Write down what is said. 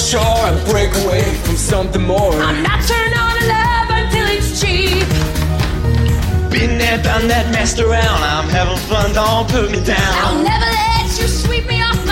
shore and break away from something more. I'm not turned on to love until it's cheap. Been there, done that, messed around. I'm having fun, don't put me down. I'll never let you sweep me off